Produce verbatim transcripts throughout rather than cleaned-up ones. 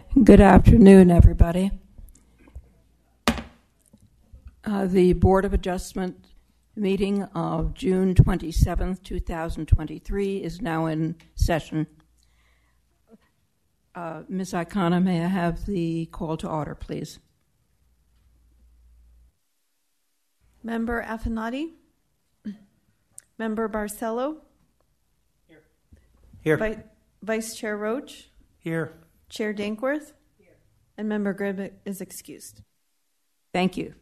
Good afternoon, everybody. Uh, the Board of Adjustment meeting of June twenty-seventh, two thousand twenty-three is now in session. Uh, Miz Icona, may I have the call to order, please? Member Affinati? Member Barcelo? Here. Here. Vi- Vice Chair Roach? Here. Chair Dankworth? Here. And Member Gribb is excused. Thank you.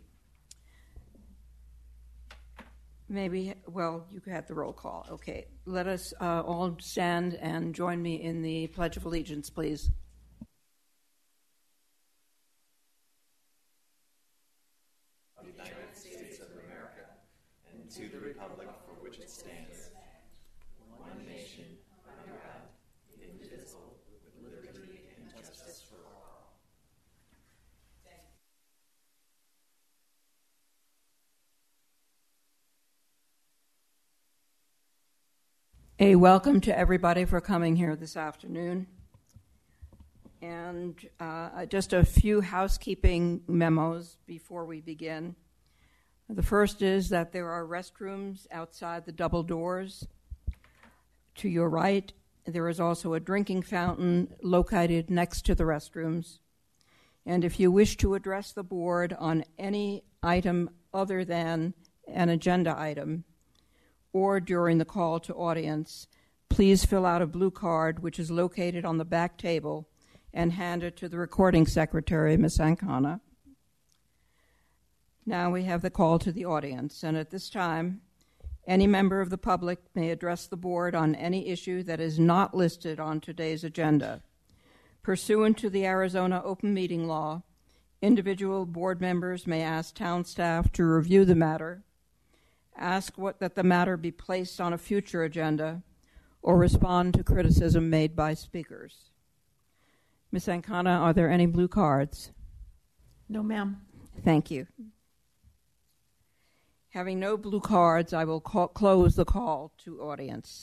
Maybe, well, you had the roll call. Okay. Let us uh, all stand and join me in the Pledge of Allegiance, please. Of the United States of America, and to the republic for which it stands, one nation, under God, indivisible, with liberty and justice for all. A welcome to everybody for coming here this afternoon. And uh, just a few housekeeping memos before we begin. The first is that there are restrooms outside the double doors. To your right, there is also a drinking fountain located next to the restrooms. And if you wish to address the board on any item other than an agenda item, or during the call to audience, please fill out a blue card which is located on the back table and hand it to the recording secretary, Miz Ancona. Now we have the call to the audience, and at this time, any member of the public may address the board on any issue that is not listed on today's agenda. Pursuant to the Arizona Open Meeting Law, individual board members may ask town staff to review the matter, ask what, that the matter be placed on a future agenda, or respond to criticism made by speakers. Miz Ancona, are there any blue cards? No, ma'am. Thank you. Having no blue cards, I will call, close the call to audience.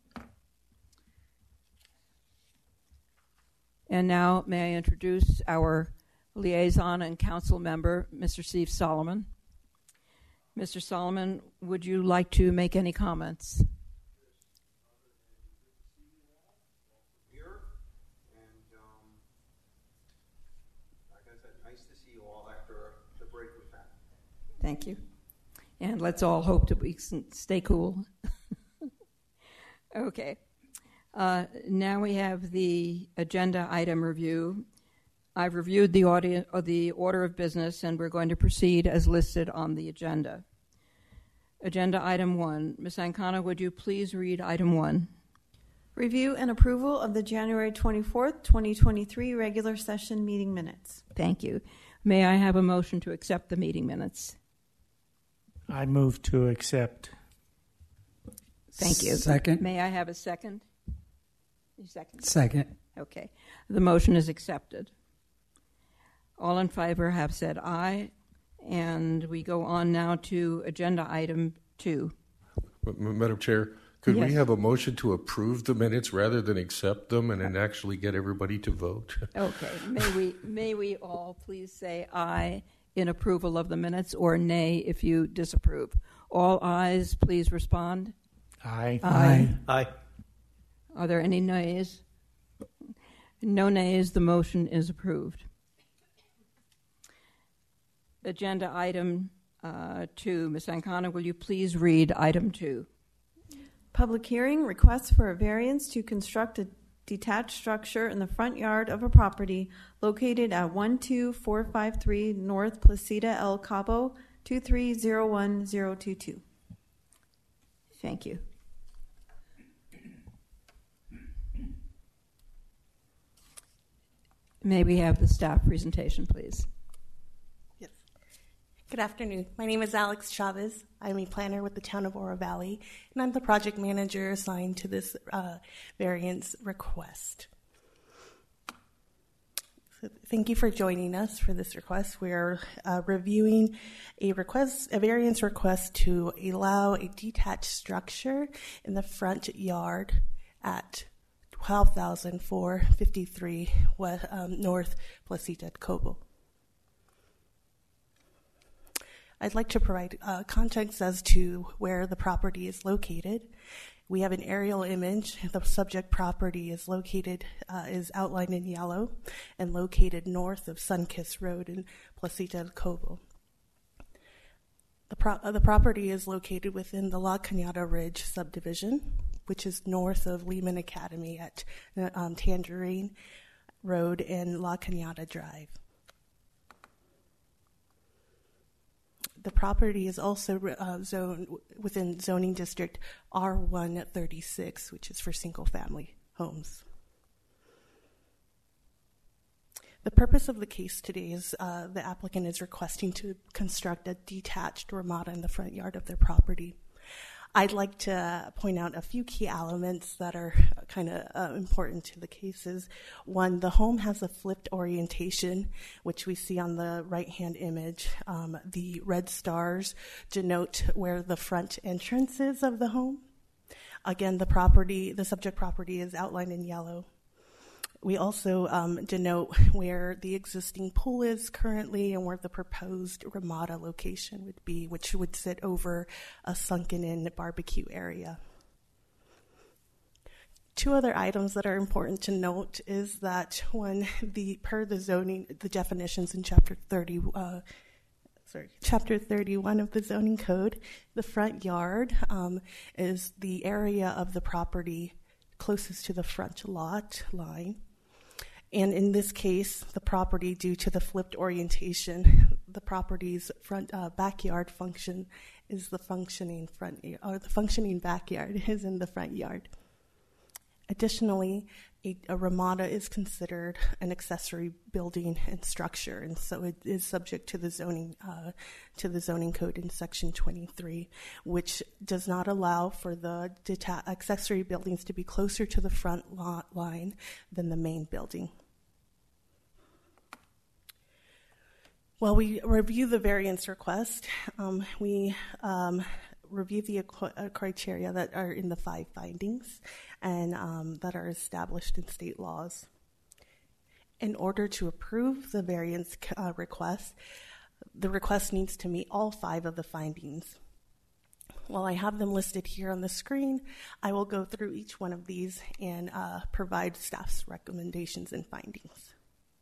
And now may I introduce our liaison and council member, Mister Steve Solomon. Mister Solomon, would you like to make any comments? Here, and um, like I said, nice to see you all after the break we've had. Thank you. And let's all hope that we can stay cool. Okay. Uh, now we have the agenda item review. I've reviewed the, audi- or the order of business, and we're going to proceed as listed on the agenda. Agenda item one. Miz Ancona, would you please read item one? Review and approval of the January twenty-fourth, twenty twenty-three regular session meeting minutes. Thank you. May I have a motion to accept the meeting minutes? I move to accept. Thank you. Second. May I have a second? Second. Second. Okay. The motion is accepted. All in favor have said aye, and we go on now to agenda item two. Madam Chair, could Yes. we have a motion to approve the minutes rather than accept them and then actually get everybody to vote? Okay. May we may we all please say aye in approval of the minutes, or nay if you disapprove. All ayes, please respond. Aye. Aye. Aye. Are there any nays? No nays. The motion is approved. Agenda item uh, two. Miz Ancona, will you please read item two? Public hearing, request for a variance to construct a detached structure in the front yard of a property located at one two four five three North Placida El Cabo, two three zero one zero two two. Thank you. May we have the staff presentation, please? Yes. Good afternoon. My name is Alex Chavez. I'm a planner with the town of Oro Valley, and I'm the project manager assigned to this uh, variance request. So thank you for joining us for this request. We are uh, reviewing a request, a variance request to allow a detached structure in the front yard at twelve thousand four hundred fifty-three west, um, North Placita del Cobo. I'd like to provide uh, context as to where the property is located. We have an aerial image. The subject property is located, uh, is outlined in yellow and located north of Sunkist Road in Placita del Cobo. The, pro- uh, the property is located within the La Cañada Ridge subdivision, which is north of Lehman Academy at um, Tangerine Road and La Cañada Drive. The property is also uh, zoned within zoning district R one thirty-six, which is for single-family homes. The purpose of the case today is uh, the applicant is requesting to construct a detached ramada in the front yard of their property. I'd like to point out a few key elements that are kind of uh, important to the cases. One, the home has a flipped orientation, which we see on the right-hand image. Um, the red stars denote where the front entrance is of the home. Again, the property, the subject property is outlined in yellow. We also um, denote where the existing pool is currently and where the proposed ramada location would be, which would sit over a sunken-in barbecue area. Two other items that are important to note is that when the per the zoning, the definitions in Chapter thirty, uh, sorry, Chapter thirty-one of the zoning code, the front yard um, is the area of the property closest to the front lot line. And in this case, the property, due to the flipped orientation, the property's front uh, backyard function is the functioning front, or the functioning backyard is in the front yard. Additionally, a, a ramada is considered an accessory building and structure, and so it is subject to the zoning uh, to the zoning code in Section twenty-three, which does not allow for the deta- accessory buildings to be closer to the front lot line than the main building. While we review the variance request, um, we um, review the equ- criteria that are in the five findings and um, that are established in state laws. In order to approve the variance uh, request, the request needs to meet all five of the findings. While I have them listed here on the screen, I will go through each one of these and uh, provide staff's recommendations and findings.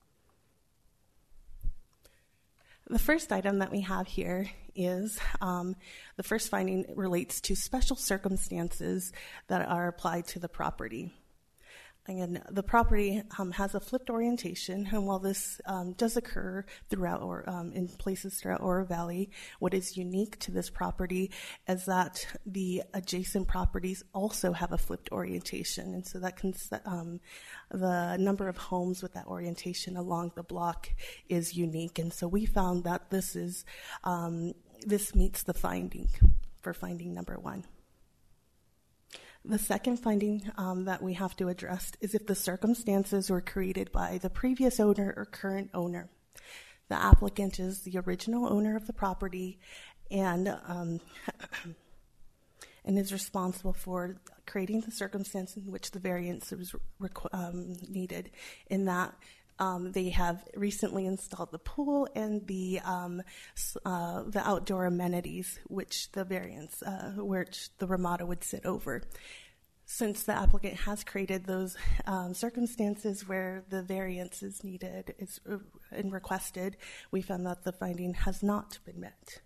The first item that we have here is um, the first finding relates to special circumstances that are applied to the property. Again, the property um, has a flipped orientation, and while this um, does occur throughout or um, in places throughout Oro Valley, what is unique to this property is that the adjacent properties also have a flipped orientation, and so that can um, the number of homes with that orientation along the block is unique, and so we found that this is um, this meets the finding for finding number one. The second finding um, that we have to address is if the circumstances were created by the previous owner or current owner. The applicant is the original owner of the property and um, and is responsible for creating the circumstance in which the variance was requ- um, needed, in that Um, they have recently installed the pool and the um, uh, the outdoor amenities, which the variance, uh, which the ramada would sit over. Since the applicant has created those um, circumstances where the variance is needed is, uh, and requested, we found that the finding has not been met.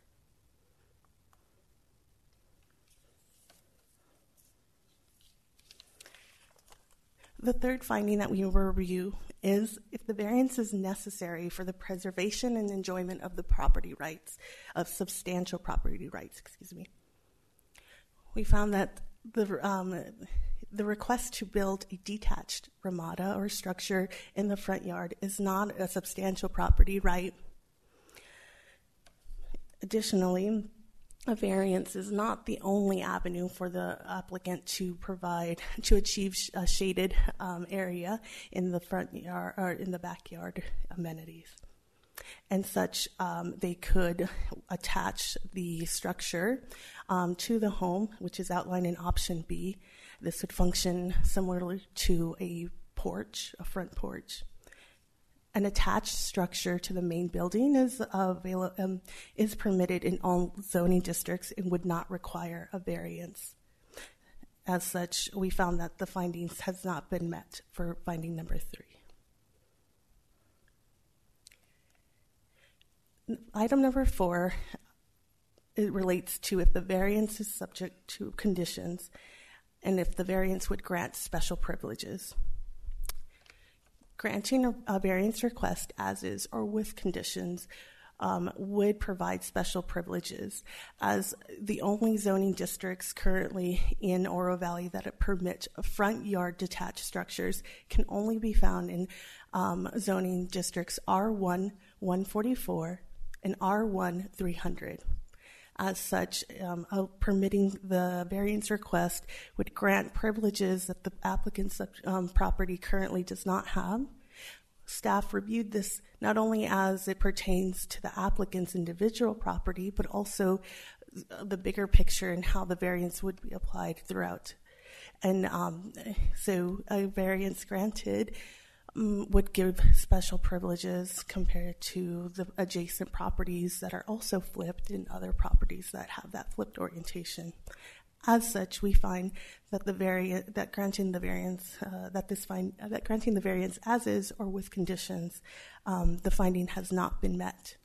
The third finding that we will review is if the variance is necessary for the preservation and enjoyment of the property rights, of substantial property rights, excuse me. We found that the um, the request to build a detached ramada or structure in the front yard is not a substantial property right. Additionally, a variance is not the only avenue for the applicant to provide, to achieve a shaded um, area in the front yard or in the backyard amenities. And such, um, they could attach the structure um, to the home, which is outlined in option B. This would function similarly to a porch, a front porch. An attached structure to the main building is avail- um, is permitted in all zoning districts and would not require a variance. As such, we found that the findings has not been met for finding number three. Item number four, it relates to if the variance is subject to conditions and if the variance would grant special privileges. Granting a, a variance request as is or with conditions um, would provide special privileges, as the only zoning districts currently in Oro Valley that permit front yard detached structures can only be found in um, zoning districts R one, one forty-four, and R one, three hundred. As such, um, uh, permitting the variance request would grant privileges that the applicant's um, property currently does not have. Staff reviewed this not only as it pertains to the applicant's individual property, but also the bigger picture and how the variance would be applied throughout. And um, so a variance granted um, would give special privileges compared to the adjacent properties that are also flipped and other properties that have that flipped orientation. As such, we find that the vari- that granting the variance uh, that this find uh, that granting the variance as is or with conditions, um, the finding has not been met.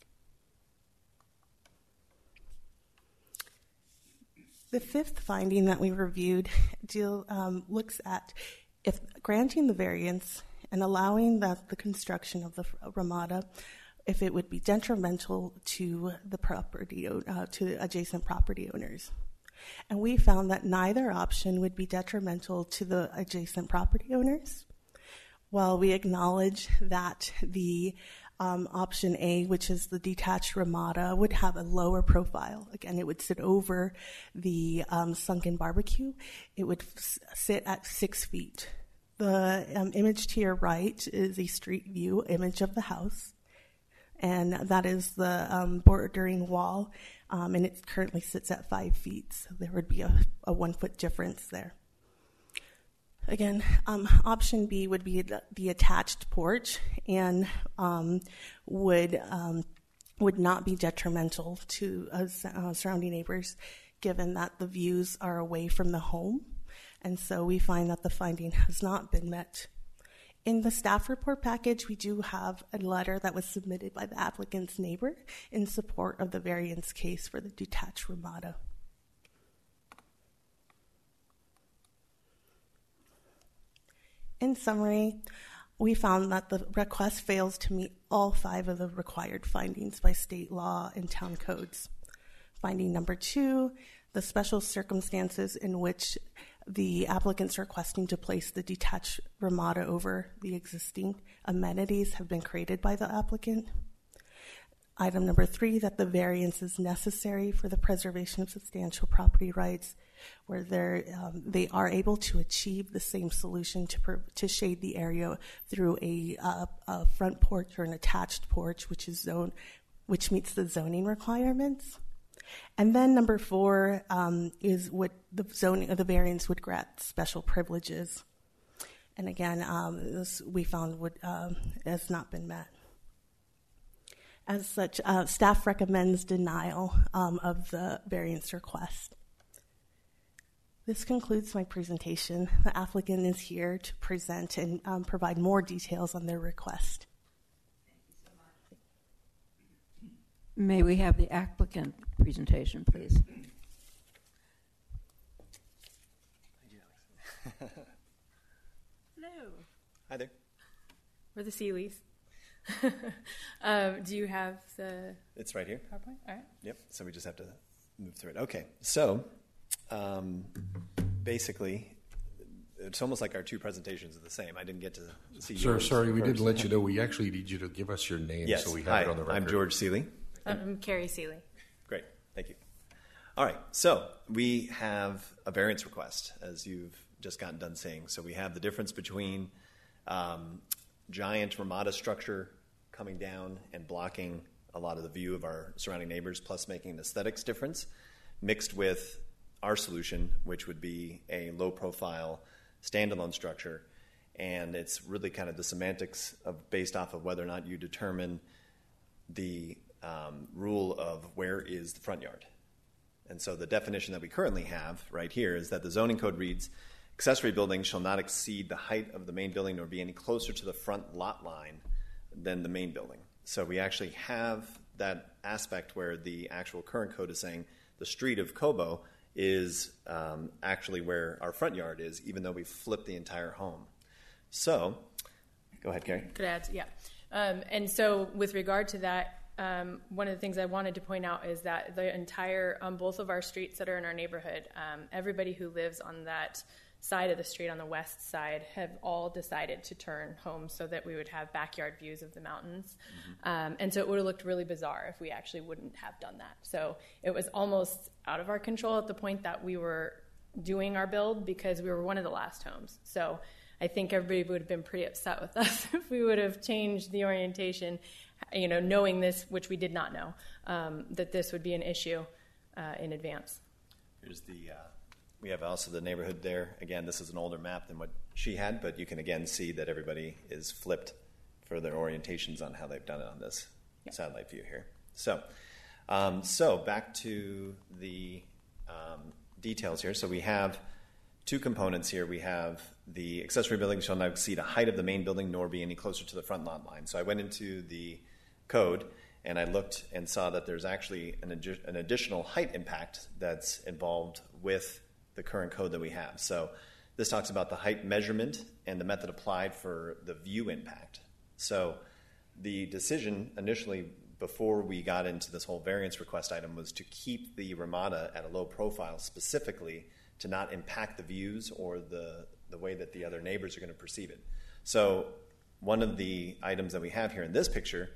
The fifth finding that we reviewed deal um, looks at if granting the variance and allowing that the construction of the Ramada, if it would be detrimental to the property uh, to the adjacent property owners. And we found that neither option would be detrimental to the adjacent property owners. While we acknowledge that the um, option A, which is the detached Ramada, would have a lower profile. Again, it would sit over the um, sunken barbecue. It would f- sit at six feet. The um, image to your right is a street view image of the house, and that is the um, bordering wall. Um, and it currently sits at five feet, so there would be a, a one-foot difference there. Again, um, option B would be the, the attached porch and um, would um, would not be detrimental to uh, uh, surrounding neighbors, given that the views are away from the home. And so we find that the finding has not been met. In the staff report package, we do have a letter that was submitted by the applicant's neighbor in support of the variance case for the detached Ramada. In summary, we found that the request fails to meet all five of the required findings by state law and town codes. Finding number two, the special circumstances in which the applicant's requesting to place the detached Ramada over the existing amenities have been created by the applicant. Item number three, that the variance is necessary for the preservation of substantial property rights, where they're, um, they are able to achieve the same solution to per, to shade the area through a, uh, a front porch or an attached porch, which is zone, which meets the zoning requirements. And then number four um, is what the zoning of the variance would grant special privileges. And again, um, this we found would um, has not been met. As such, uh, staff recommends denial um, of the variance request. This concludes my presentation. The applicant is here to present and um, provide more details on their request. May we have the applicant presentation, please? Hello. Hi there. We're the Seeleys. um, do you have the It's right here. PowerPoint? All right. Yep. So we just have to move through it. Okay. So um, basically, it's almost like our two presentations are the same. I didn't get to see Sir, yours sorry, we first. didn't let you know. We actually need you to give us your name Yes. so we have Hi, it on the record. I'm George Seeley. I'm Carrie Seeley. Great. Thank you. All right. So we have a variance request, as you've just gotten done saying. So we have the difference between um, giant Ramada structure coming down and blocking a lot of the view of our surrounding neighbors, plus making an aesthetics difference, mixed with our solution, which would be a low-profile standalone structure. And it's really kind of the semantics of based off of whether or not you determine the um, rule of where is the front yard. And so the definition that we currently have right here is that the zoning code reads, accessory buildings shall not exceed the height of the main building nor be any closer to the front lot line than the main building. So we actually have that aspect where the actual current code is saying the street of Cobo is um, actually where our front yard is, even though we flipped the entire home. So, go ahead, Carrie. Could I add? Yeah. Um, and so with regard to that, um, one of the things I wanted to point out is that the entire, on both of our streets that are in our neighborhood, um, everybody who lives on that side of the street on the west side have all decided to turn homes so that we would have backyard views of the mountains. Mm-hmm. Um, and so it would have looked really bizarre if we actually wouldn't have done that. So it was almost out of our control at the point that we were doing our build because we were one of the last homes. So I think everybody would have been pretty upset with us if we would have changed the orientation, you know, knowing this, which we did not know, um, that this would be an issue uh, in advance. Here's the, uh, we have also the neighborhood there. Again, this is an older map than what she had, but you can again see that everybody is flipped for their orientations on how they've done it on this yep. satellite view here. So, um, so back to the um, details here. So we have two components here. We have the accessory building shall not exceed a height of the main building nor be any closer to the front lot line. So I went into the code and I looked and saw that there's actually an, adi- an additional height impact that's involved with the current code that we have. So this talks about the height measurement and the method applied for the view impact. So the decision initially before we got into this whole variance request item was to keep the Ramada at a low profile specifically to not impact the views or the, the way that the other neighbors are going to perceive it. So one of the items that we have here in this picture,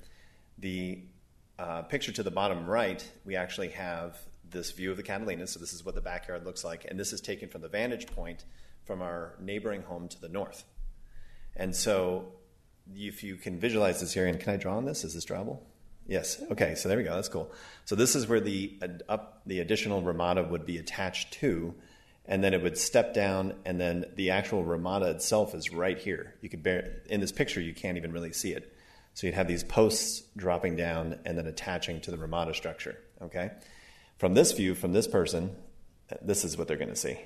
the uh, picture to the bottom right, we actually have this view of the Catalina. So this is what the backyard looks like. And this is taken from the vantage point from our neighboring home to the north. And so if you can visualize this area, and can I draw on this? Is this drawable? Yes. Okay, so there we go. That's cool. So this is where the, uh, up, the additional Ramada would be attached to, and then it would step down, and then the actual Ramada itself is right here. You could bear, in this picture, you can't even really see it. So you'd have these posts dropping down and then attaching to the Ramada structure, okay? From this view, from this person, this is what they're going to see.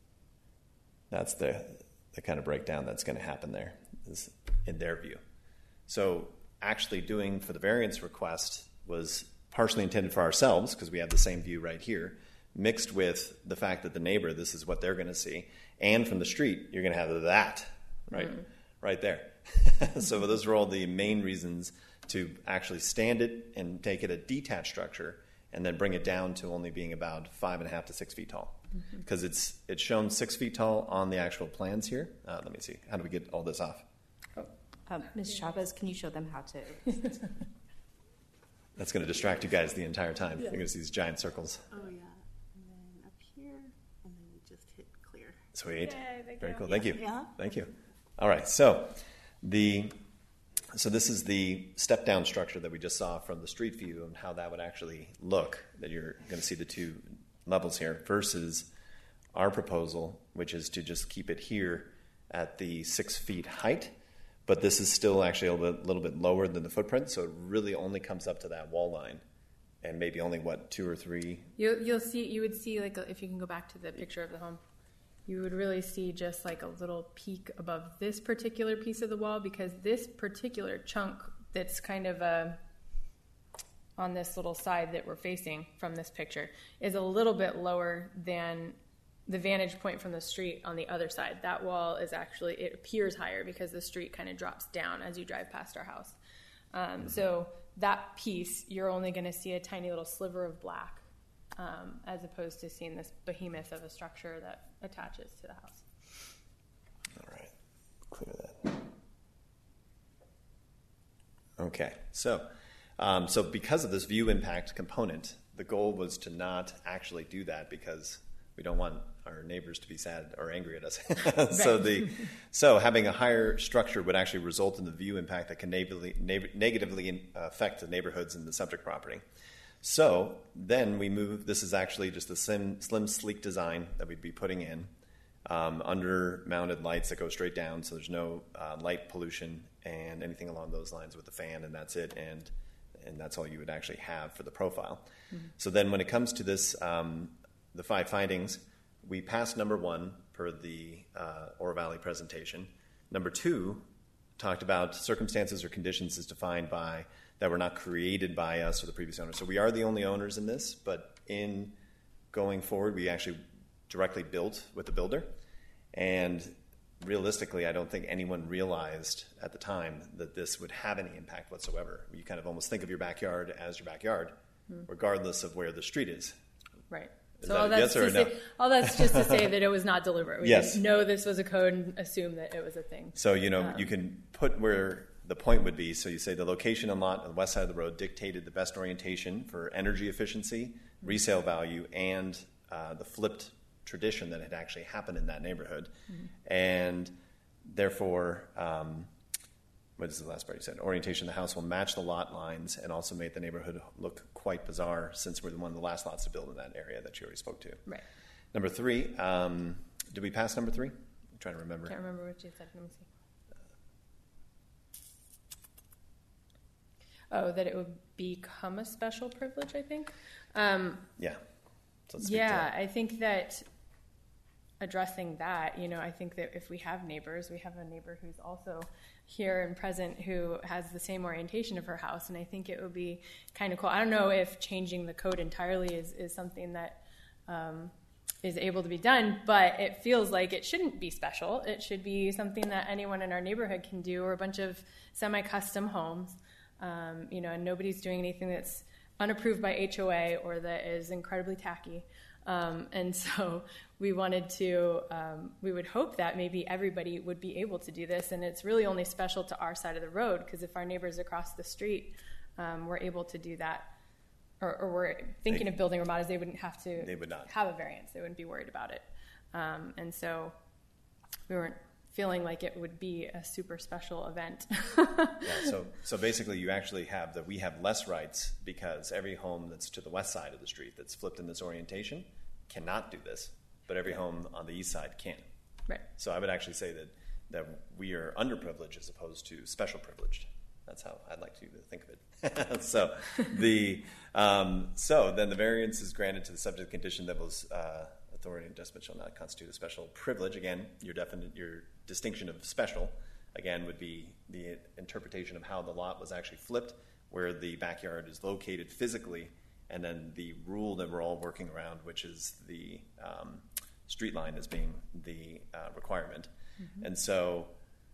That's the, the kind of breakdown that's going to happen there is in their view. So actually doing for the variance request was partially intended for ourselves because we have the same view right here, mixed with the fact that the neighbor, this is what they're going to see. And from the street, you're going to have that, right, mm. right there. So those are all the main reasons to actually stand it and take it a detached structure and then bring it down to only being about five and a half to six feet tall. Because mm-hmm. it's it's shown six feet tall on the actual plans here. Uh, let me see. How do we get all this off? Oh. Um, Miz Chavez, can you show them how to? That's going to distract you guys the entire time. Yeah. You're going to see these giant circles. Oh, yeah. And then up here, and then you just hit clear. Sweet. Yay, Very you. cool. Thank you. Yeah. Thank you. All right. So the so this is the step down structure that we just saw from the street view and how that would actually look. That you're going to see the two levels here versus our proposal, which is to just keep it here at the six feet height. But this is still actually a little bit, little bit lower than the footprint, so it really only comes up to that wall line, and maybe only what two or three. You'll you'll see you would see like a, if you can go back to the picture of the home, you would really see just like a little peak above this particular piece of the wall because this particular chunk that's kind of a on this little side that we're facing from this picture is a little bit lower than the vantage point from the street on the other side. That wall is actually, it appears higher because the street kind of drops down as you drive past our house. Um, mm-hmm. So that piece, you're only going to see a tiny little sliver of black um, as opposed to seeing this behemoth of a structure that attaches to the house. All right, clear that. Okay, so um, so because of this view impact component, the goal was to not actually do that because we don't want our neighbors to be sad or angry at us. so the so having a higher structure would actually result in the view impact that can negatively, negatively affect the neighborhoods and the subject property. So then we move, this is actually just a slim, slim sleek design that we'd be putting in. Um, under mounted lights that go straight down, so there's no uh, light pollution and anything along those lines with the fan, and that's it, and and that's all you would actually have for the profile. Mm-hmm. So then when it comes to this, um, the five findings, we passed number one per the uh, Oro Valley presentation. Number two talked about circumstances or conditions as defined by, that were not created by us or the previous owner. So we are the only owners in this, but in going forward, we actually directly built with the builder, and realistically I don't think anyone realized at the time that this would have any impact whatsoever. You kind of almost think of your backyard as your backyard, mm. regardless of where the street is. Right. Is so that all a that's, yes or to no? say, all that's just to say that it was not deliberate. We yes. didn't know this was a code and assume that it was a thing. So, you know, um, you can put where the point would be. So you say the location and lot on the west side of the road dictated the best orientation for energy efficiency, mm-hmm. resale value, and uh, the flipped tradition that had actually happened in that neighborhood. Mm-hmm. And therefore, um, what is the last part you said? Orientation of the house will match the lot lines and also make the neighborhood look quite bizarre, since we're one of the last lots to build in that area that you already spoke to. Right. Number three, um, did we pass number three? I'm trying to remember. I can't remember what you said. Let me see. Oh, that it would become a special privilege, I think. Um, yeah. So let's speak yeah, to that. I think that addressing that, you know, I think that if we have neighbors, we have a neighbor who's also here and present who has the same orientation of her house, and I think it would be kind of cool. I don't know if changing the code entirely is, is something that um, is able to be done, but it feels like it shouldn't be special. It should be something that anyone in our neighborhood can do, or a bunch of semi-custom homes, um, you know, and nobody's doing anything that's unapproved by H O A or that is incredibly tacky. Um, and so we wanted to, um, we would hope that maybe everybody would be able to do this. And it's really only special to our side of the road, because if our neighbors across the street um, were able to do that, or, or were thinking they, of building Ramadas, they wouldn't have to they would not. have a variance. They wouldn't be worried about it. Um, and so we weren't feeling like it would be a super special event. yeah, so so basically you actually have that we have less rights, because every home that's to the west side of the street that's flipped in this orientation cannot do this, but every home on the east side can. Right. So I would actually say that, that we are underprivileged as opposed to special privileged. That's how I'd like to think of it. so the um, so then the variance is granted to the subject condition that was uh, authority and adjustment shall not constitute a special privilege. Again, your definite your distinction of special, again, would be the interpretation of how the lot was actually flipped, where the backyard is located physically, and then the rule that we're all working around, which is the um, street line as being the uh, requirement. Mm-hmm. And so,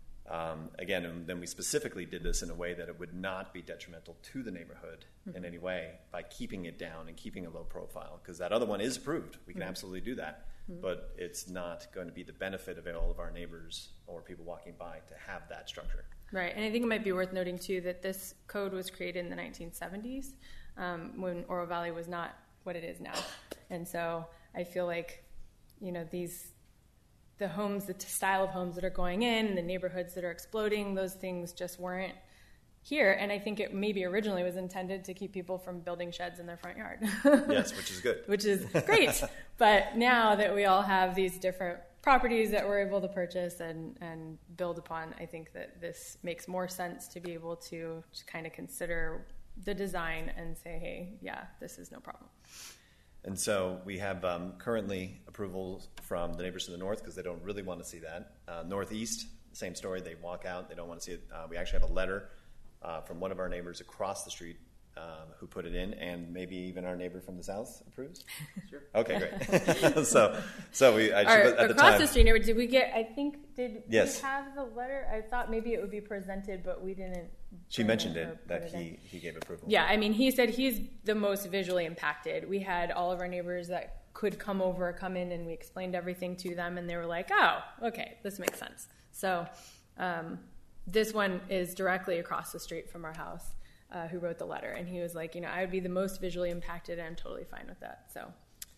um, again, and then we specifically did this in a way that it would not be detrimental to the neighborhood mm-hmm. in any way by keeping it down and keeping a low profile, because that other one is approved. We can mm-hmm. absolutely do that. Mm-hmm. But it's not going to be the benefit of all of our neighbors or people walking by to have that structure. Right, and I think it might be worth noting, too, that this code was created in the nineteen seventies um, when Oro Valley was not what it is now. And so I feel like, you know, these, the homes, the style of homes that are going in, the neighborhoods that are exploding, those things just weren't here. And I think it maybe originally was intended to keep people from building sheds in their front yard. Yes, which is good. Which is great. But now that we all have these different properties that we're able to purchase and, and build upon, I think that this makes more sense to be able to just kind of consider the design and say, hey, yeah, this is no problem. And so we have um, currently approvals from the neighbors to the north, because they don't really want to see that. Uh, northeast, same story. They walk out. They don't want to see it. Uh, we actually have a letter uh, from one of our neighbors across the street um, who put it in, and maybe even our neighbor from the south approves. Sure. Okay, great. so, so we I, our, at the across time, the street neighbor. Did we get? I think did yes. we have the letter? I thought maybe it would be presented, but we didn't. She mentioned it, that it he, he gave approval. Yeah, I mean, he said he's the most visually impacted. We had all of our neighbors that could come over, come in, and we explained everything to them, and they were like, oh, okay, this makes sense. So um, this one is directly across the street from our house, uh, who wrote the letter, and he was like, you know, I would be the most visually impacted, and I'm totally fine with that. So,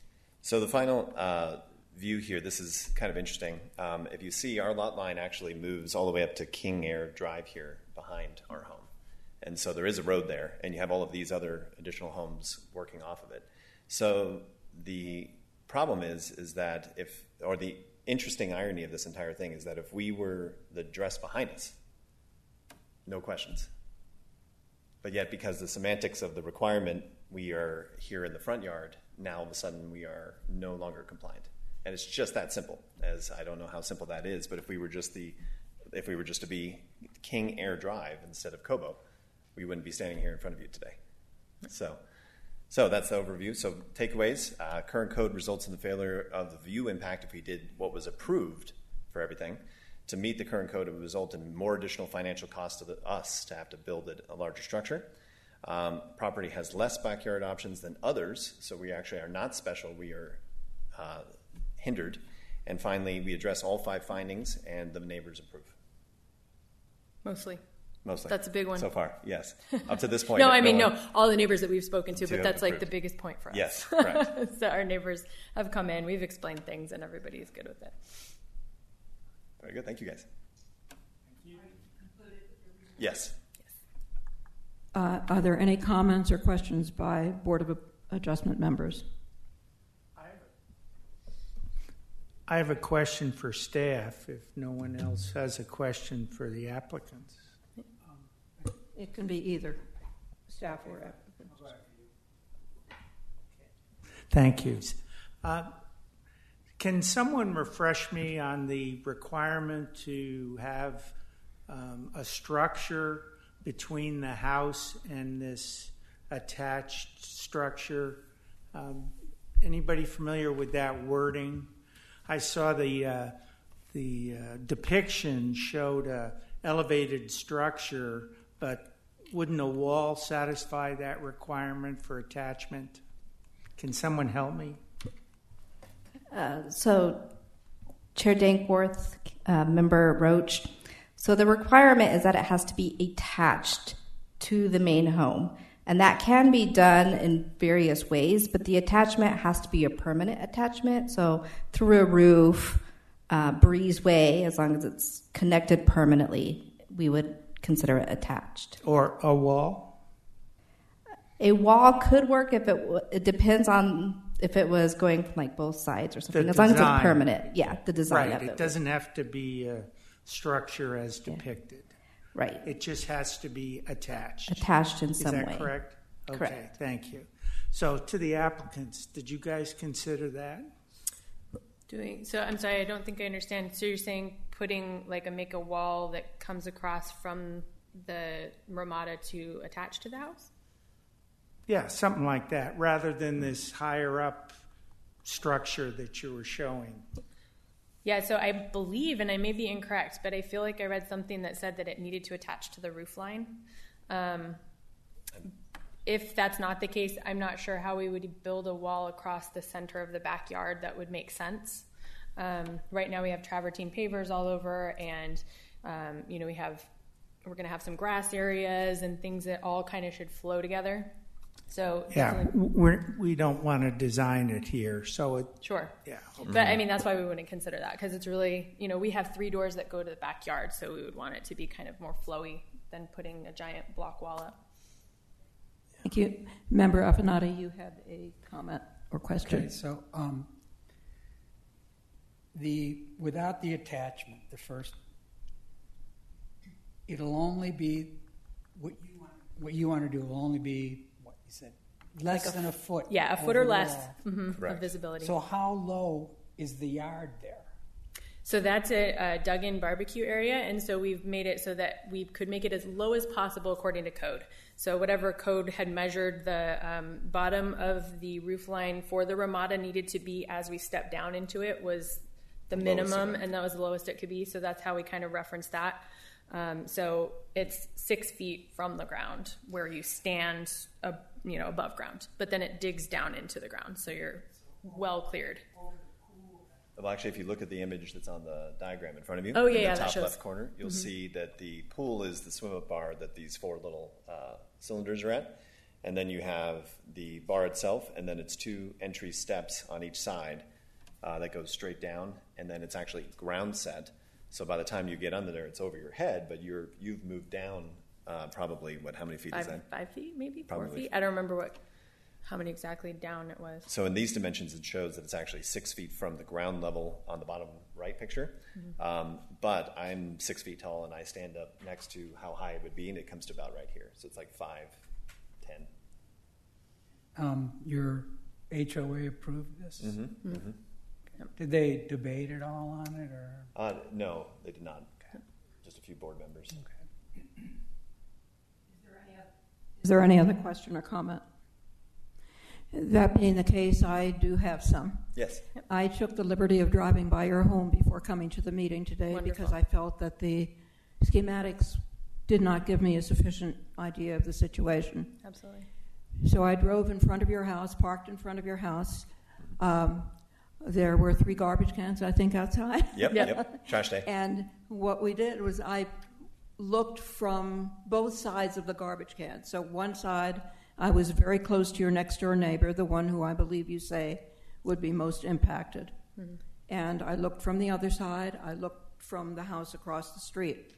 so the final uh, view here, this is kind of interesting. Um, if you see, our lot line actually moves all the way up to King Air Drive here behind our home. And so there is a road there, and you have all of these other additional homes working off of it. So the problem is, is that if, or the interesting irony of this entire thing is that if we were the dress behind us, no questions. But yet, because the semantics of the requirement, we are here in the front yard, now all of a sudden we are no longer compliant. And it's just that simple, as I don't know how simple that is, but if we were just the, if we were just to be King Air Drive instead of Cobo, we wouldn't be standing here in front of you today. So, so that's the overview. So takeaways, uh, current code results in the failure of the view impact if we did what was approved for everything. To meet the current code, it would result in more additional financial cost to the, us to have to build it, a larger structure. Um, property has less backyard options than others, so we actually are not special. We are uh, hindered. And finally, we address all five findings, and the neighbors approve. Mostly. Mostly. That's a big one. So far, yes. Up to this point. no, I mean, no, no, all the neighbors that we've spoken to, to but that's like approved. the biggest point for us. Yes, correct. So our neighbors have come in, we've explained things, and everybody's good with it. Very good. Thank you, guys. Yes. Uh, are there any comments or questions by Board of Adjustment members? I have a question for staff if no one else has a question for the applicants. It can be either staff or applicants. Thank you. Uh, can someone refresh me on the requirement to have um, a structure between the house and this attached structure? Um, anybody familiar with that wording? I saw the uh, the uh, depiction showed a elevated structure, but wouldn't a wall satisfy that requirement for attachment? Can someone help me? Uh, so, Chair Dankworth, uh, Member Roach, so the requirement is that it has to be attached to the main home. And that can be done in various ways, but the attachment has to be a permanent attachment. So through a roof, uh, breezeway, as long as it's connected permanently, we would consider it attached. Or a wall? A wall could work if it, w- it depends on if it was going from like both sides or something. The as long as design. it's permanent. Yeah, the design Right, of it. it doesn't have to be a structure as depicted. Right. It just has to be attached. Attached in Is some that way. correct? Okay, Correct. thank you. So to the applicants, did you guys consider that? Doing so, I'm sorry, I don't think I understand. So you're saying putting like a make a wall that comes across from the Ramada to attach to the house? Yeah, something like that, rather than this higher up structure that you were showing. Yeah, so I believe, and I may be incorrect, but I feel like I read something that said that it needed to attach to the roof line. Um, if that's not the case, I'm not sure how we would build a wall across the center of the backyard that would make sense. Um, right now we have travertine pavers all over, and um, you know we have we're going to have some grass areas and things that all kind of should flow together. So Yeah, definitely- we're, we don't want to design it here, so it, sure. yeah. But I mean, that's why we wouldn't consider that, because it's really, you know, we have three doors that go to the backyard, so we would want it to be kind of more flowy than putting a giant block wall up. Thank you. Member Afanati, you had a comment or question. Okay, so um, the without the attachment, the first, it'll only be what you want. What you want to do will only be what you said, less Like a than a foot. Yeah, a foot or less overall. mhm, of visibility. So how low is the yard there? So that's a, a dug-in barbecue area, and so we've made it so that we could make it as low as possible according to code. So whatever code had measured the um, bottom of the roof line for the Ramada needed to be as we stepped down into it was the minimum, and that was the lowest it could be. So that's how we kind of referenced that. Um, so it's six feet from the ground where you stand, uh, you know, above ground, but then it digs down into the ground, so you're well cleared. Well, actually, if you look at the image that's on the diagram in front of you, Oh, yeah, in the yeah, that top shows. left corner, you'll Mhm. see that the pool is the swim-up bar that these four little uh, cylinders are at, and then you have the bar itself, and then it's two entry steps on each side uh, that goes straight down, and then it's actually ground set. So by the time you get under there, it's over your head, but you're you've moved down Uh, probably, what, how many feet Five, is that? five feet, maybe? Four Probably. feet? I don't remember what, how many exactly down it was. So in these dimensions, it shows that it's actually six feet from the ground level on the bottom right picture. Mm-hmm. Um, but I'm six feet tall, and I stand up next to how high it would be, and it comes to about right here. So it's like five, ten. Um, your H O A approved this? Mm-hmm. Mm-hmm. Mm-hmm. Okay. Did they debate at all on it, or? Uh, no, they did not. Okay. Just a few board members. Okay. Is there any other question or comment? That being the case, I do have some. Yes. I took the liberty of driving by your home before coming to the meeting today. Wonderful. Because I felt that the schematics did not give me a sufficient idea of the situation. Absolutely. So I drove in front of your house, parked in front of your house. Um, there were three garbage cans, I think, outside. Yep, Yep. yep. Trash day. And what we did was I looked from both sides of the garbage can. So one side, I was very close to your next door neighbor, the one who I believe you say would be most impacted. Mm-hmm. And I looked from the other side. I looked from the house across the street.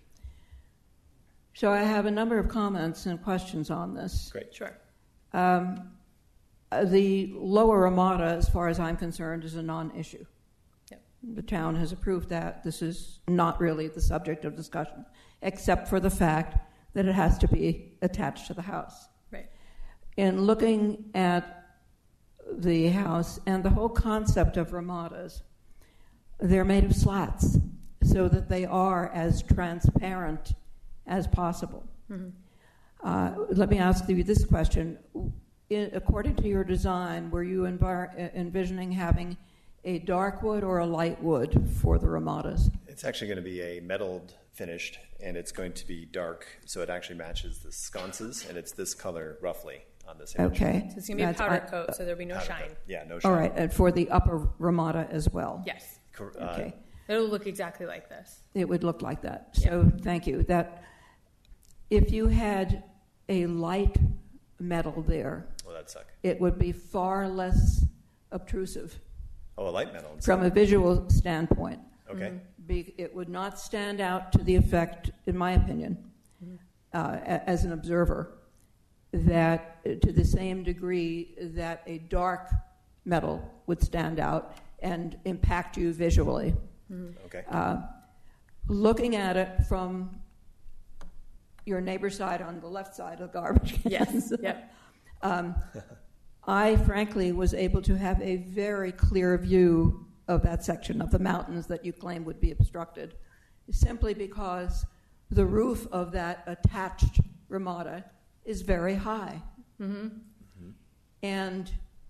So I have a number of comments and questions on this. Great. Sure. Um, uh, the lower Ramada, as far as I'm concerned, is a non-issue. Yep. The town has approved that. This is not really the subject of discussion, except for the fact that it has to be attached to the house. Right. In looking at the house and the whole concept of Ramadas, they're made of slats so that they are as transparent as possible. Mm-hmm. Uh, let me ask you this question. In, according to your design, were you envir- envisioning having a dark wood or a light wood for the Ramadas? It's actually going to be a metalled finished, and it's going to be dark, so it actually matches the sconces, and it's this color roughly on this image. Okay. So it's going to be That's- a powder I- coat, so there'll be no Powder shine. coat. Yeah, no shine. All right, and for the upper Ramada as well? Yes. Cor- uh, Okay. It'll look exactly like this. It would look like that. So thank you. That if you had a light metal there, Well, that'd suck. it would be far less obtrusive Oh, a light metal. from a visual standpoint. Okay. Mm-hmm. Be, it would not stand out to the effect, in my opinion, Mm-hmm. uh, a- as an observer, that uh, to the same degree that a dark metal would stand out and impact you visually. Okay. Uh, looking at it from your neighbor's side on the left side of the garbage cans, Yes. Yep. um, I frankly was able to have a very clear view of that section of the mountains that you claim would be obstructed, simply because the roof of that attached Ramada is very high. Mm-hmm. Mm-hmm. And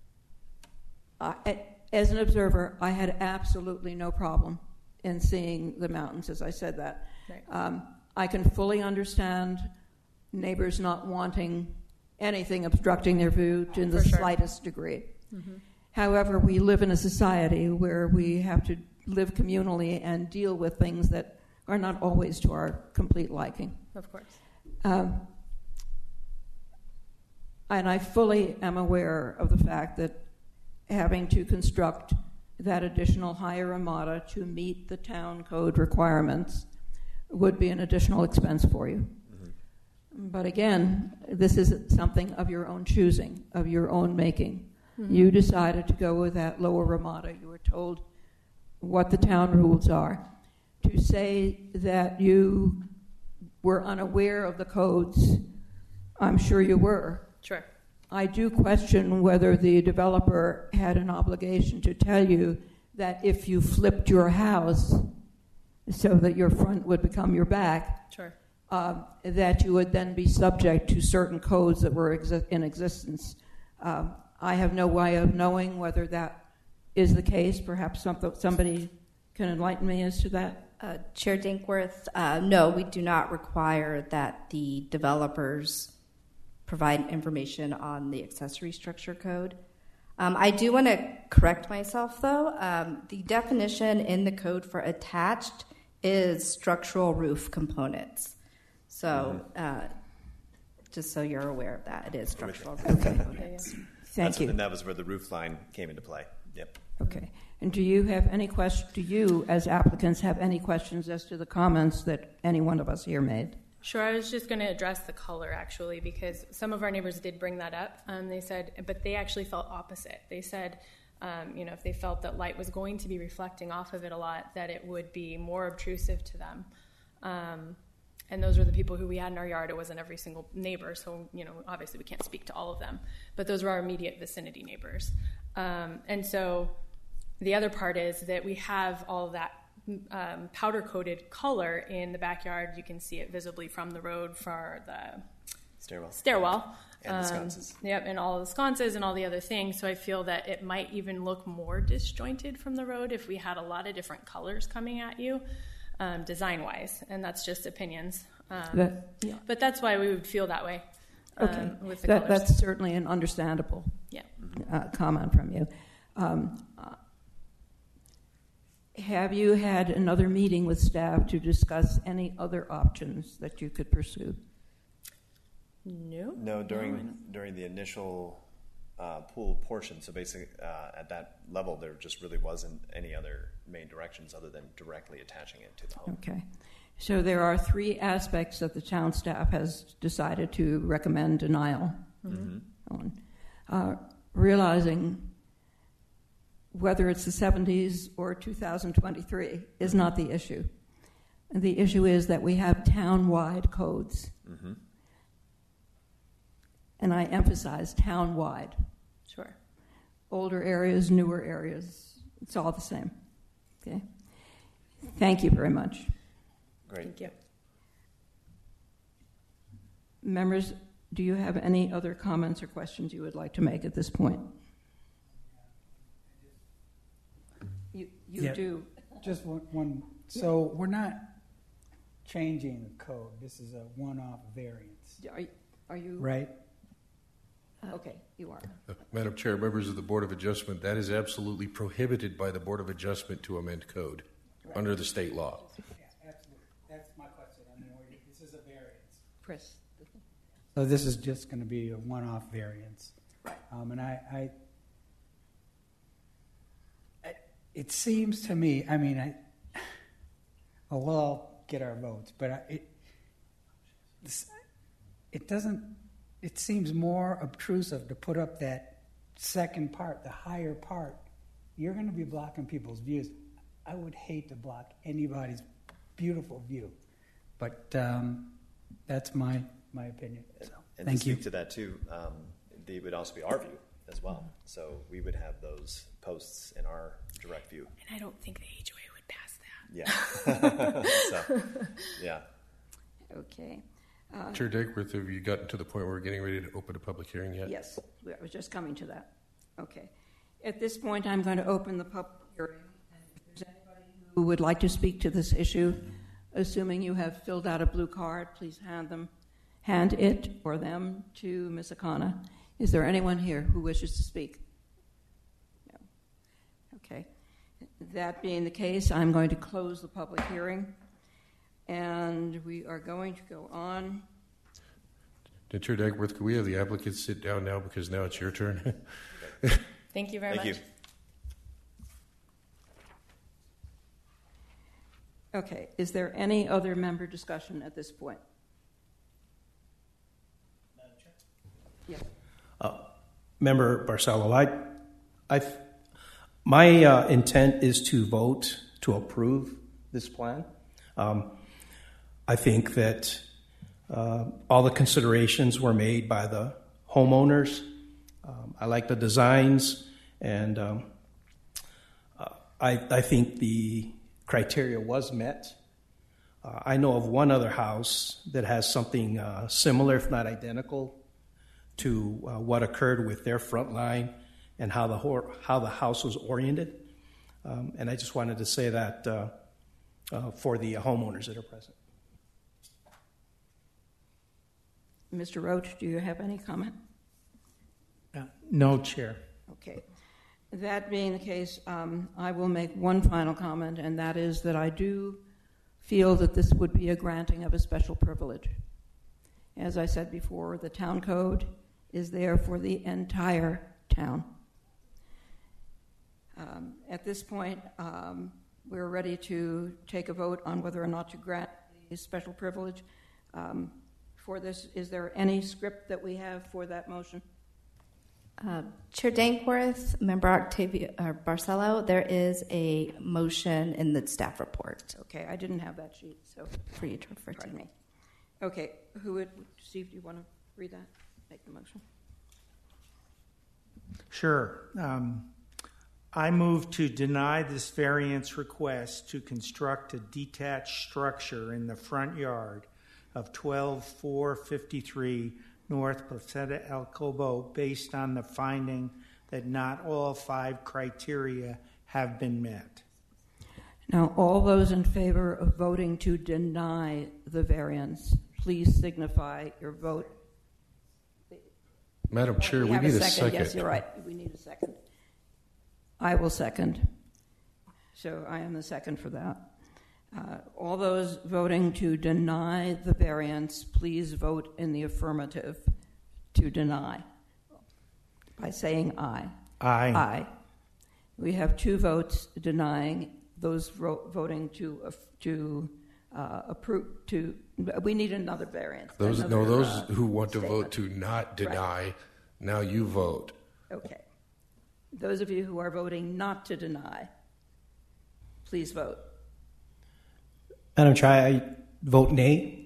uh, a- as an observer, I had absolutely no problem in seeing the mountains as I said that. Right. Um, I can fully understand neighbors not wanting anything obstructing their view to the For sure. slightest degree. Mm-hmm. However, we live in a society where we have to live communally and deal with things that are not always to our complete liking. Of course. Um, and I fully am aware of the fact that having to construct that additional higher Ramada to meet the town code requirements would be an additional expense for you. Mm-hmm. But again, this is something of your own choosing, of your own making. Mm-hmm. You decided to go with that lower Ramada. You were told what the town rules are. To say that you were unaware of the codes, I'm sure you were. Sure. I do question whether the developer had an obligation to tell you that if you flipped your house so that your front would become your back, Sure. uh, that you would then be subject to certain codes that were exi- in existence. Uh, I have no way of knowing whether that is the case. Perhaps some, somebody can enlighten me as to that. Uh, Chair Dankworth, uh, no, we do not require that the developers provide information on the accessory structure code. Um, I do want to correct myself, though. Um, the definition in the code for attached is structural roof components. So uh, just so you're aware of that, it is structural roof Okay. components. Thank That's, you. And that was where the roof line came into play. Yep. Okay. And do you have any question? Do you, as applicants, have any questions as to the comments that any one of us here made? Sure, I was just going to address the color actually, because some of our neighbors did bring that up. Um, they said, but they actually felt opposite. They said, um, you know, if they felt that light was going to be reflecting off of it a lot, that it would be more obtrusive to them. Um, and those were the people who we had in our yard. It wasn't every single neighbor, so, you know, obviously we can't speak to all of them. But those were our immediate vicinity neighbors. Um, and so the other part is that we have all of that Um, powder-coated color in the backyard. You can see it visibly from the road for the stairwell. Stairwell. And um, the sconces. Yep, and all of the sconces and all the other things. So I feel that it might even look more disjointed from the road if we had a lot of different colors coming at you, um, design-wise. And that's just opinions. Um, That- yeah. But that's why we would feel that way. Um, Okay, with the that, colors. that's certainly an understandable Yeah. uh, comment from you. Um, uh, have you had another meeting with staff to discuss any other options that you could pursue? No. No, during during the initial uh, pool portion, so basically uh, at that level, there just really wasn't any other main directions other than directly attaching it to the home. Okay. So there are three aspects that the town staff has decided to recommend denial Mm-hmm. on. Uh, realizing whether it's the seventies or two thousand twenty-three is not the issue. The issue is that we have town-wide codes. Mm-hmm. And I emphasize town-wide. Sure. Older areas, newer areas, it's all the same. Okay? Thank you very much. Great. Thank you. Members, do you have any other comments or questions you would like to make at this point? You, you Yeah. do. Just one, one. So we're not changing the code. This is a one-off variance, Are, are you? right? Okay, you are. Uh, Madam Chair, members of the Board of Adjustment, that is absolutely prohibited by the Board of Adjustment to amend code Right. under the state law. Yeah, absolutely. That's my question. I mean, we're- this is a variance. Chris. So this is just going to be a one-off variance. Right. Um, and I, I, I, it seems to me, I mean, I, oh, we'll all get our votes, but I, it, this, it doesn't, it seems more obtrusive to put up that second part, the higher part. You're going to be blocking people's views. I would hate to block anybody's beautiful view, but um, that's my my opinion. So, And thank to you. speak to that too, um, they would also be our view as well. So we would have those posts in our direct view. And I don't think the H O A would pass that. Yeah. So, yeah. Okay. Uh, Chair Dankworth, have you gotten to the point where we're getting ready to open a public hearing yet? Yes, I was just coming to that. Okay. At this point, I'm going to open the public hearing. If there's anybody who would like to speak to this issue, assuming you have filled out a blue card, please hand them, hand it or them to Miz Akana. Is there anyone here who wishes to speak? No. Okay. That being the case, I'm going to close the public hearing, and we are going to go on. Then Chair Dankworth, could we have the applicants sit down now because now it's your turn? Thank you very Thank much. you. Okay, is there any other member discussion at this point? Yes. Uh, Member Barcelo, I, I, my uh, intent is to vote to approve this plan. Um, I think that uh, all the considerations were made by the homeowners. Um, I like the designs, and um, uh, I, I think the criteria was met. Uh, I know of one other house that has something uh, similar, if not identical, to uh, what occurred with their front line and how the ho- how the house was oriented. Um, and I just wanted to say that uh, uh, for the homeowners that are present. Mister Roach, do you have any comment? Uh, no, Chair. Okay. That being the case, um, I will make one final comment, and that is that I do feel that this would be a granting of a special privilege. As I said before, the town code is there for the entire town. Um, at this point, um, we're ready to take a vote on whether or not to grant the special privilege. Um, for this, is there any script that we have for that motion? Uh, Chair Dankworth, Member Octavia uh, Barcelo, there is a motion in the staff report. Okay, I didn't have that sheet, so for you to refer to. Pardon me. Okay, who would, Steve, do you want to read that? Make the motion. Sure. Um, I move to deny this variance request to construct a detached structure in the front yard of twelve four fifty-three North Placeta El Cobo based on the finding that not all five criteria have been met. Now, all those in favor of voting to deny the variance, please signify your vote. Madam Chair, we, we have need a a second. second. Yes, you're right. We need a second. I will second. So I am the second for that. Uh, all those voting to deny the variance, please vote in the affirmative to deny by saying aye. Aye. Aye. We have two votes denying. Those vo- voting to uh, to uh, approve to. We need another variance. Those another, no, those uh, who want to statement. vote to not deny, Right. now you vote. Okay. Those of you who are voting not to deny, please vote. Madam Chair, I vote nay.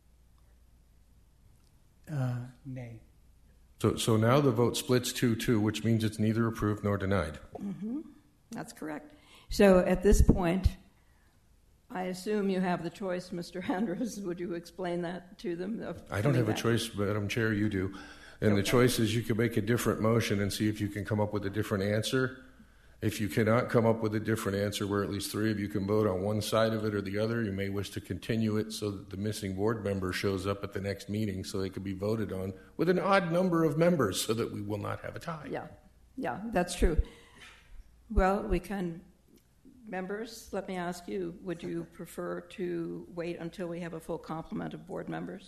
Uh, nay. So, so now the vote splits two two, which means it's neither approved nor denied. Mm-hmm. That's correct. So at this point, I assume you have the choice, Mister Andrews. Would you explain that to them? Of I don't have back? a choice, Madam Chair, you do. And Okay. the choice is you can make a different motion and see if you can come up with a different answer. If you cannot come up with a different answer where at least three of you can vote on one side of it or the other, you may wish to continue it so that the missing board member shows up at the next meeting so they can be voted on with an odd number of members so that we will not have a tie. Yeah, yeah, that's true. Well, we can, members, let me ask you, would you prefer to wait until we have a full complement of board members?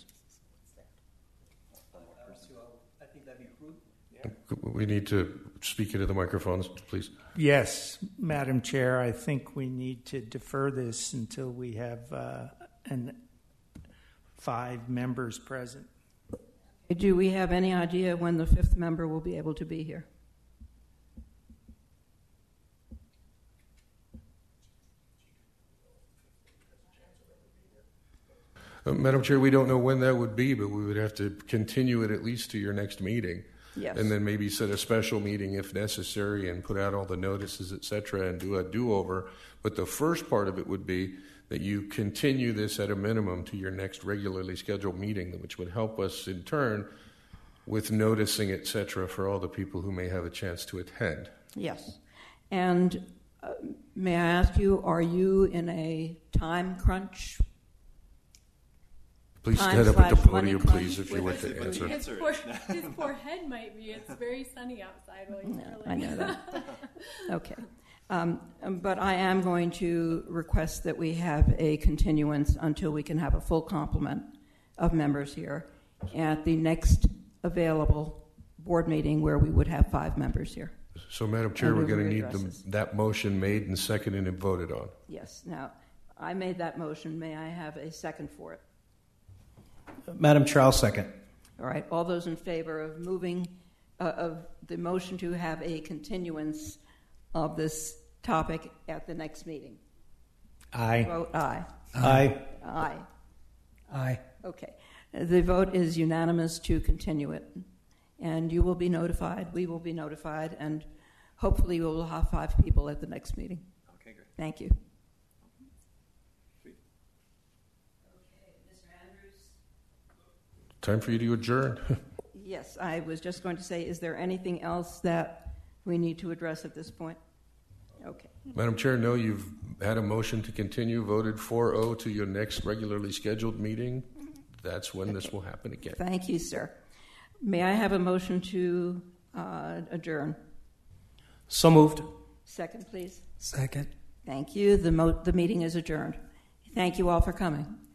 I think that'd be prudent. We need to speak into the microphones, please. Yes, Madam Chair, I think we need to defer this until we have uh, an five members present. Do we have any idea when the fifth member will be able to be here? Uh, Madam Chair, we don't know when that would be, but we would have to continue it at least to your next meeting. Yes. And then maybe set a special meeting if necessary and put out all the notices, et cetera, and do a do-over. But the first part of it would be that you continue this at a minimum to your next regularly scheduled meeting, which would help us in turn with noticing, et cetera, for all the people who may have a chance to attend. Yes. And uh, may I ask you, are you in a time crunch? Please Time stand up at the slash money podium, crunch please, if you with- want to answer. His poor, his poor head might be. It's very sunny outside while you're No, telling I know that. Okay. Um, um, but I am going to request that we have a continuance until we can have a full complement of members here at the next available board meeting where we would have five members here. So, Madam Chair, And we're we going to will need address the, that motion made and seconded and voted on. Yes. Now, I made that motion. May I have a second for it? Madam Chair, I'll second. All right. All those in favor of moving, uh, of the motion to have a continuance of this topic at the next meeting? Aye. Vote aye. Aye. Aye. Aye. Okay. The vote is unanimous to continue it. And you will be notified, we will be notified, and hopefully we will have five people at the next meeting. Okay, great. Thank you. Sweet. Okay, Mister Andrews? Time for you to adjourn. Yes, I was just going to say, is there anything else that we need to address at this point? Okay. Madam Chair, no, you've had a motion to continue, voted four oh to your next regularly scheduled meeting. That's when this will happen again. Thank you, sir. May I have a motion to uh, adjourn? So moved. Second, please. Second. Thank you. The, mo- the meeting is adjourned. Thank you all for coming.